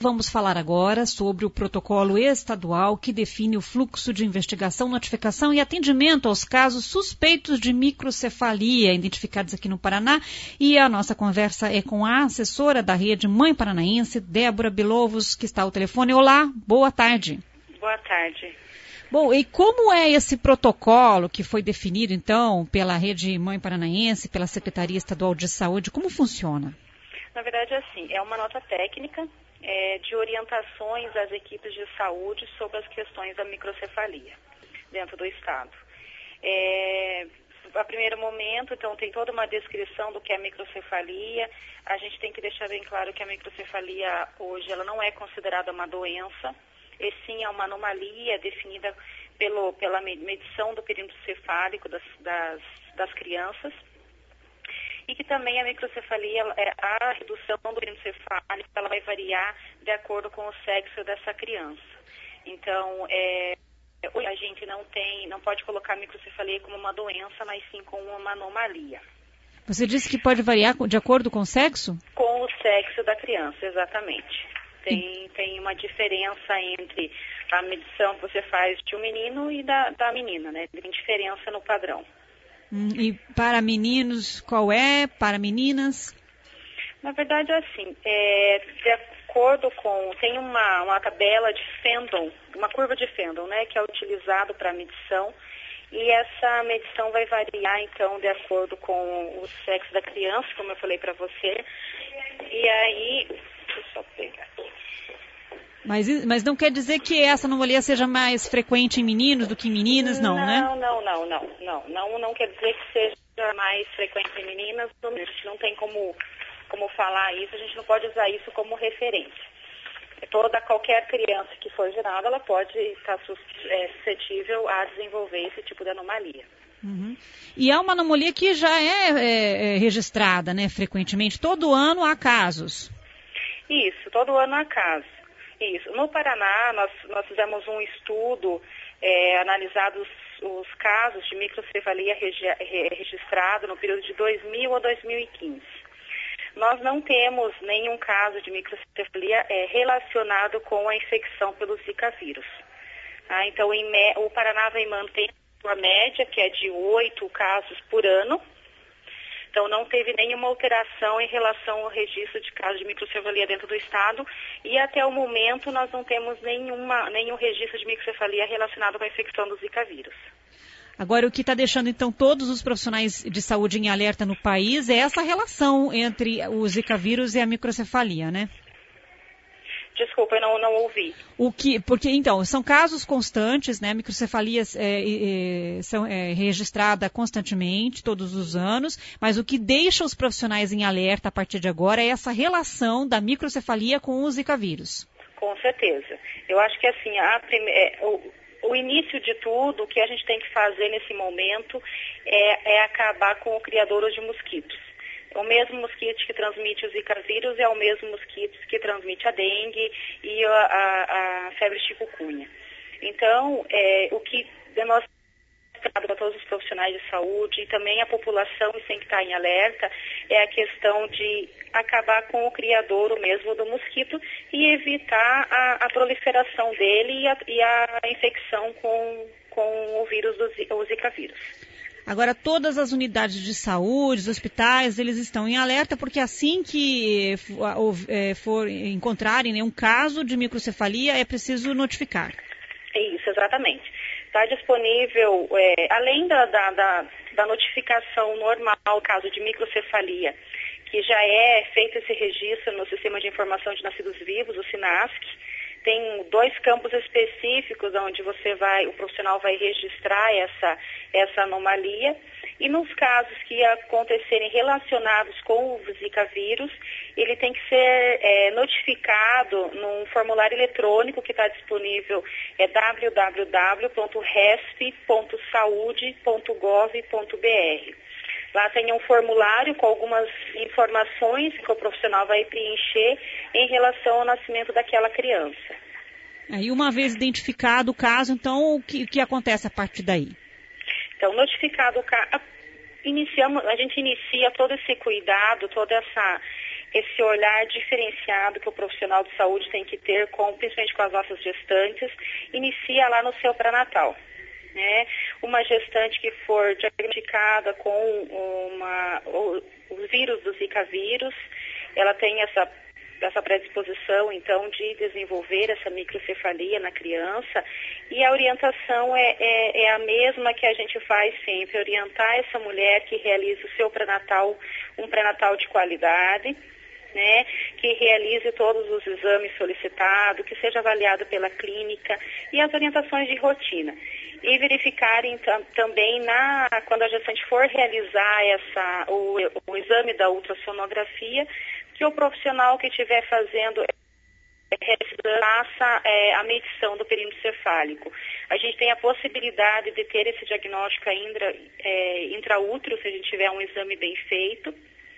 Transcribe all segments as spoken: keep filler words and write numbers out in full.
Vamos falar agora sobre o protocolo estadual que define o fluxo de investigação, notificação e atendimento aos casos suspeitos de microcefalia identificados aqui no Paraná. E a nossa conversa é com a assessora da Rede Mãe Paranaense, Débora Belovos, que está ao telefone. Olá, boa tarde. Boa tarde. Bom, e como é esse protocolo que foi definido, então, pela Rede Mãe Paranaense, pela Secretaria Estadual de Saúde? Como funciona? Na verdade, assim, é uma nota técnica é, de orientações às equipes de saúde sobre as questões da microcefalia dentro do Estado. É, a primeiro momento, então, tem toda uma descrição do que é microcefalia. A gente tem que deixar bem claro que a microcefalia hoje ela não é considerada uma doença, e sim é uma anomalia definida pelo, pela medição do perímetro cefálico das, das, das crianças. E que também a microcefalia, a redução do perímetro cefálico, ela vai variar de acordo com o sexo dessa criança. Então, é, a gente não tem, não pode colocar a microcefalia como uma doença, mas sim como uma anomalia. Você disse que pode variar de acordo com o sexo? Com o sexo da criança, exatamente. Tem, tem uma diferença entre a medição que você faz de um menino e da, da menina, né? Tem diferença no padrão. E para meninos, qual é? Para meninas? Na verdade, assim, é, de acordo com... Tem uma, uma tabela de Fendon, uma curva de Fendon, né, que é utilizado para medição. E essa medição vai variar, então, de acordo com o sexo da criança, como eu falei para você. E aí... Deixa eu só pegar aqui. Mas, mas não quer dizer que essa anomalia seja mais frequente em meninos do que em meninas, não, não né? Não, não, não, não, não, não. Não quer dizer que seja mais frequente em meninas. A gente não tem como, como falar isso, a gente não pode usar isso como referência. Toda, qualquer criança que for gerada, ela pode estar é, suscetível a desenvolver esse tipo de anomalia. Uhum. E é uma anomalia que já é, é, é registrada, né, frequentemente. Todo ano há casos. Isso, todo ano há casos. Isso. No Paraná, nós, nós fizemos um estudo, é, analisado os, os casos de microcefalia regi, re, registrado no período de dois mil a dois mil e quinze. Nós não temos nenhum caso de microcefalia é, relacionado com a infecção pelo Zika vírus. Ah, então, em, o Paraná vem mantendo a média, que é de oito casos por ano. Então, não teve nenhuma alteração em relação ao registro de casos de microcefalia dentro do Estado e até o momento nós não temos nenhuma, nenhum registro de microcefalia relacionado com a infecção do Zika vírus. Agora, o que está deixando, então, todos os profissionais de saúde em alerta no país é essa relação entre o Zika vírus e a microcefalia, né? Desculpa, eu não, não ouvi. O que, porque, então, são casos constantes, né? Microcefalias é, é, são é, registradas constantemente, todos os anos, mas o que deixa os profissionais em alerta a partir de agora é essa relação da microcefalia com o Zika vírus. Com certeza. Eu acho que, assim, a prime... o, o início de tudo, o que a gente tem que fazer nesse momento é, é acabar com o criadouro de mosquitos. O mesmo mosquito que transmite o Zika vírus é o mesmo mosquito que transmite a dengue e a, a, a febre chikungunya. Então, é, o que nós temos para todos os profissionais de saúde e também a população tem que estar em alerta é a questão de acabar com o criadouro mesmo do mosquito e evitar a, a proliferação dele e a, e a infecção com, com o vírus do o Zika vírus. Agora, todas as unidades de saúde, os hospitais, eles estão em alerta, porque assim que for encontrarem um caso de microcefalia, é preciso notificar. Isso, exatamente. Está disponível, é, além da, da, da, da notificação normal, caso de microcefalia, que já é feito esse registro no Sistema de Informação de Nascidos Vivos, o SINASC. Tem dois campos específicos onde você vai, o profissional vai registrar essa, essa anomalia. E nos casos que acontecerem relacionados com o Zika vírus, ele tem que ser é, notificado num formulário eletrônico que está disponível, é w w w ponto resp ponto saude ponto gov ponto b r. Lá tem um formulário com algumas informações que o profissional vai preencher em relação ao nascimento daquela criança. Aí, uma vez identificado o caso, então, o que, o que acontece a partir daí? Então, notificado o caso, iniciamos, a gente inicia todo esse cuidado, toda essa, esse olhar diferenciado que o profissional de saúde tem que ter, com, principalmente com as nossas gestantes, inicia lá no seu pré-natal. Né? Uma gestante que for diagnosticada com uma, o, o vírus do Zika vírus, ela tem essa, essa predisposição, então, de desenvolver essa microcefalia na criança, e a orientação é, é, é a mesma que a gente faz sempre, orientar essa mulher que realize o seu pré-natal, um pré-natal de qualidade, né, que realize todos os exames solicitados, que seja avaliado pela clínica e as orientações de rotina. E verificar então, também na, quando a gestante for realizar essa, o, o exame da ultrassonografia, que o profissional que estiver fazendo faça é, a medição do perímetro cefálico. A gente tem a possibilidade de ter esse diagnóstico ainda é, intraútero, se a gente tiver um exame bem feito.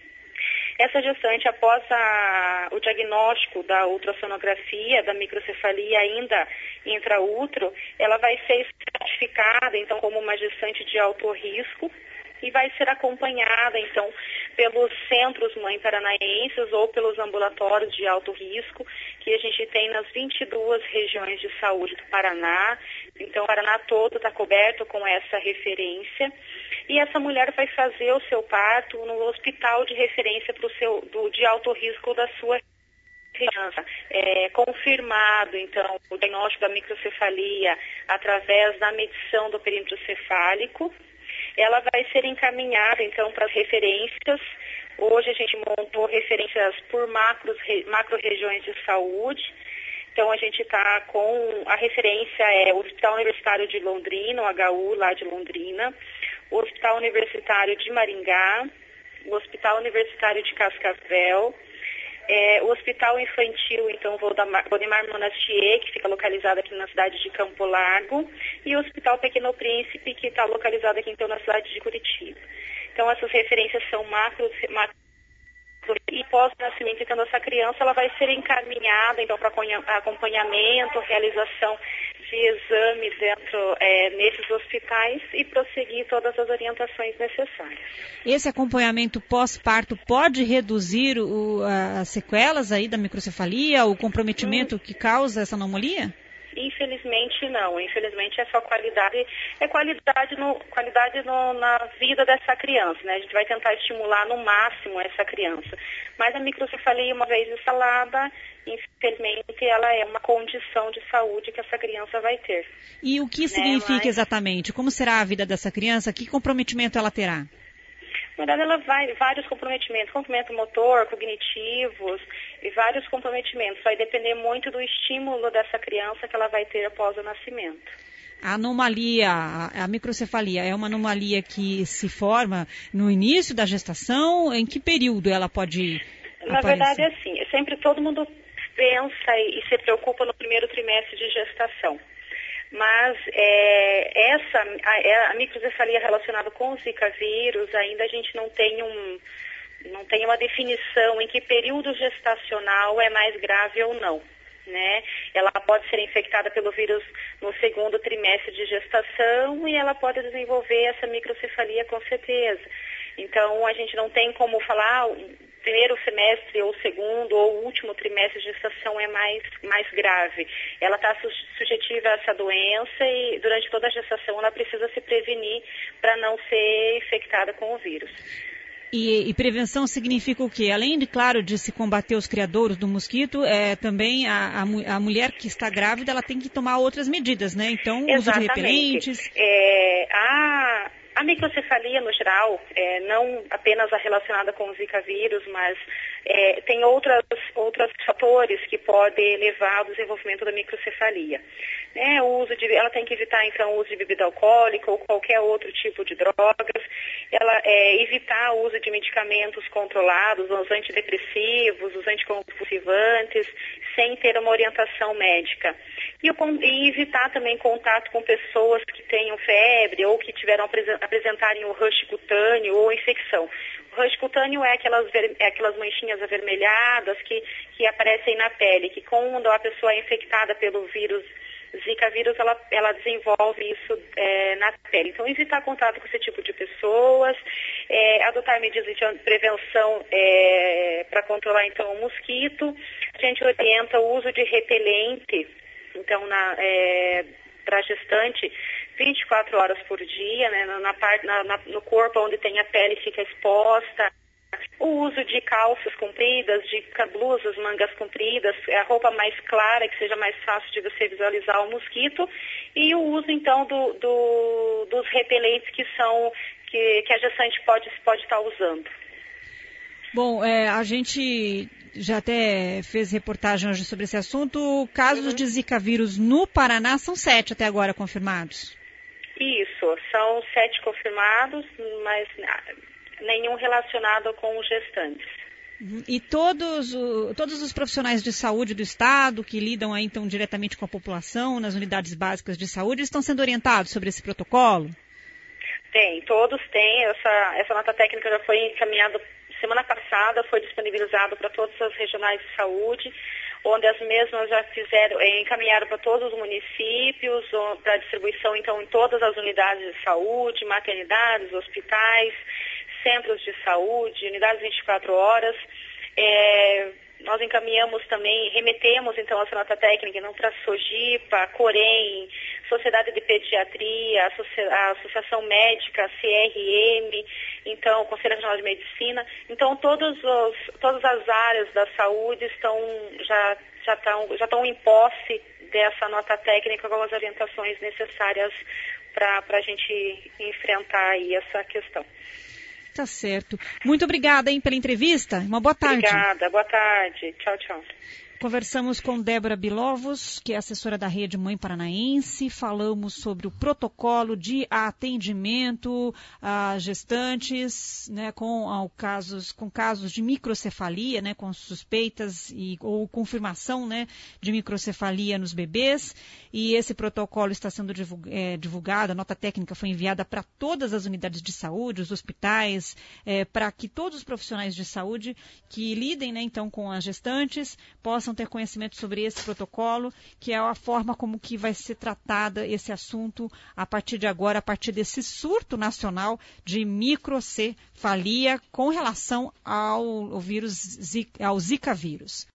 Essa gestante, após a, o diagnóstico da ultrassonografia, da microcefalia ainda intraútero, ela vai ser certificada, então, como uma gestante de alto risco e vai ser acompanhada, então, pelos centros mãe paranaenses ou pelos ambulatórios de alto risco que a gente tem nas vinte e duas regiões de saúde do Paraná. Então, o Paraná todo está coberto com essa referência. E essa mulher vai fazer o seu parto no hospital de referência pro seu, do, de alto risco da sua criança. É, confirmado, então, o diagnóstico da microcefalia através da medição do perímetro cefálico. Ela vai ser encaminhada, então, para as referências. Hoje a gente montou referências por macros, macro-regiões de saúde. Então, a gente está com a referência é o Hospital Universitário de Londrina, o H U lá de Londrina, o Hospital Universitário de Maringá, o Hospital Universitário de Cascavel, é, o Hospital Infantil, então, Valdemar Monastier, que fica localizado aqui na cidade de Campo Largo, e o Hospital Pequeno Príncipe, que está localizado aqui, então, na cidade de Curitiba. Então, essas referências são macro, macro e pós-nascimento, então, dessa criança, ela vai ser encaminhada, então, para acompanhamento, realização de exame dentro, é, nesses hospitais e prosseguir todas as orientações necessárias. Esse acompanhamento pós-parto pode reduzir o, as sequelas aí da microcefalia, o comprometimento hum. que causa essa anomalia? Infelizmente não, infelizmente é só qualidade, é qualidade, no, qualidade no, na vida dessa criança, né? A gente vai tentar estimular no máximo essa criança. Mas a microcefalia, uma vez instalada, infelizmente ela é uma condição de saúde que essa criança vai ter. E o que né? significa Mas... exatamente? Como será a vida dessa criança? Que comprometimento ela terá? Na verdade, ela vai vários comprometimentos, comprometimento motor, cognitivos e vários comprometimentos. Vai depender muito do estímulo dessa criança que ela vai ter após o nascimento. A anomalia, a microcefalia, é uma anomalia que se forma no início da gestação? Em que período ela pode Na aparecer? verdade, é assim, sempre todo mundo pensa e se preocupa no primeiro trimestre de gestação. Mas é, essa, a, a microcefalia relacionada com o Zika vírus, ainda a gente não tem, um, não tem uma definição em que período gestacional é mais grave ou não. Né? Ela pode ser infectada pelo vírus no segundo trimestre de gestação e ela pode desenvolver essa microcefalia com certeza. Então, a gente não tem como falar, o primeiro semestre ou segundo ou último trimestre de gestação é mais, mais grave. Ela está su sujetiva a essa doença e durante toda a gestação ela precisa se prevenir para não ser infectada com o vírus. E, e prevenção significa o quê? Além, de claro, de se combater os criadouros do mosquito, é, também a, a, a mulher que está grávida, ela tem que tomar outras medidas, né? Então, Exatamente. uso de repelentes. É, a, a microcefalia, no geral, é, não apenas a relacionada com o Zika vírus, mas é, tem outras, outros fatores que podem levar ao desenvolvimento da microcefalia. É, o uso de, ela tem que evitar, então, o uso de bebida alcoólica ou qualquer outro tipo de drogas. Ela é, evitar o uso de medicamentos controlados, os antidepressivos, os anticonvulsivantes, sem ter uma orientação médica. E, e evitar também contato com pessoas que tenham febre ou que tiveram apresentarem o rush cutâneo ou infecção. O rush cutâneo é aquelas, é aquelas manchinhas avermelhadas que, que aparecem na pele, que quando a pessoa é infectada pelo vírus Zika vírus, ela, ela desenvolve isso é, na pele. Então, evitar contato com esse tipo de pessoas, é, adotar medidas de prevenção é, para controlar, então, o mosquito. A gente orienta o uso de repelente, então, na, é, para gestante, vinte e quatro horas por dia, né, na, na parte, na, na, no corpo onde tem a pele fica exposta. O uso de calças compridas, de blusas, mangas compridas, a roupa mais clara, que seja mais fácil de você visualizar o mosquito, e o uso, então, do, do, dos repelentes que são, que, que a gestante pode, pode estar usando. Bom, é, a gente já até fez reportagem hoje sobre esse assunto. Casos uhum. de Zika vírus no Paraná são sete até agora confirmados. Isso, são sete confirmados, mas nenhum relacionado com os gestantes. E todos, o, todos os profissionais de saúde do Estado, que lidam aí, então, diretamente com a população, nas unidades básicas de saúde, estão sendo orientados sobre esse protocolo? Tem, todos têm. Essa, essa nota técnica já foi encaminhada semana passada, foi disponibilizada para todas as regionais de saúde, onde as mesmas já fizeram, encaminharam para todos os municípios, para distribuição, então, em todas as unidades de saúde, maternidades, hospitais, centros de saúde, unidades vinte e quatro horas. É, nós encaminhamos também, remetemos então essa nota técnica não para a Sojipa, Corém, Sociedade de Pediatria, a Associação Médica, C R M, então o Conselho Regional de Medicina. Então todos os, todas as áreas da saúde estão já já estão já estão em posse dessa nota técnica com as orientações necessárias para a gente enfrentar aí essa questão. Tá certo. Muito obrigada, hein, pela entrevista. Uma boa tarde. Obrigada, boa tarde. Tchau, tchau. Conversamos com Débora Bilovos, que é assessora da Rede Mãe Paranaense. Falamos sobre o protocolo de atendimento a gestantes, né, com, ao casos, com casos de microcefalia, né, com suspeitas e, ou confirmação, né, de microcefalia nos bebês. E esse protocolo está sendo divulgado, a nota técnica foi enviada para todas as unidades de saúde, os hospitais, é, para que todos os profissionais de saúde que lidem, né, então, com as gestantes possam ter conhecimento sobre esse protocolo, que é a forma como que vai ser tratada esse assunto a partir de agora, a partir desse surto nacional de microcefalia com relação ao, ao vírus, ao Zika vírus.